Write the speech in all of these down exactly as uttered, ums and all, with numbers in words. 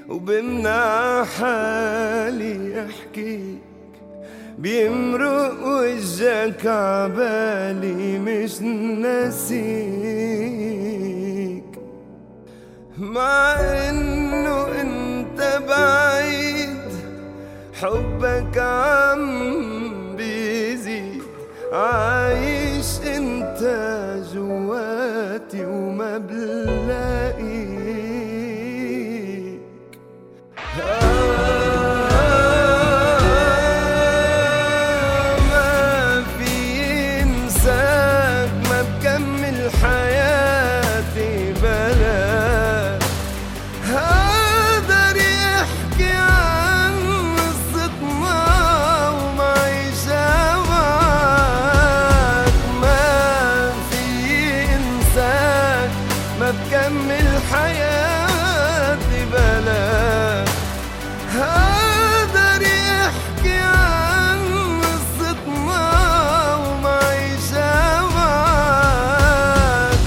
وبمنع حالي احكيك، بيمرق وجهك عبالي مش ناسيك، مع انه انت بعيد حبك عم بيزيد، عايش انت جواتي وما بلاقيك. ما في انساك، ما بكمل حياتي بلاك، قادر يحكي عن قصتنا ومعيشة معاك. ما في انساك، ما بكمل حياتي بلاك، قادر يحكي عن قصتنا ومعيشة معاك.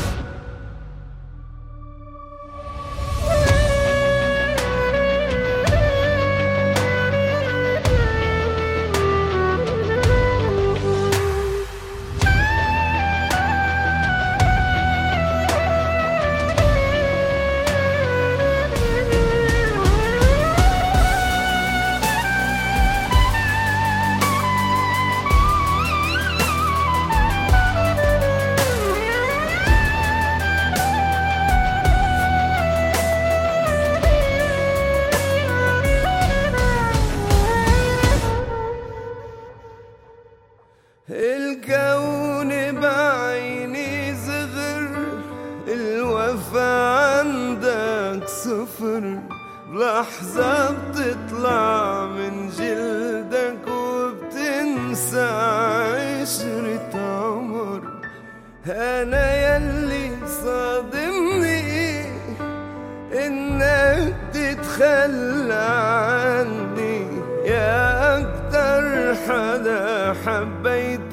الكون بعيني زغر، الوفا عندك صفر، بلحظة بتطلع من جلدك وبتنسى عشرة عمر. أنا يلي صادمني إنك تتخلى عني، يا أكتر حدا حبيت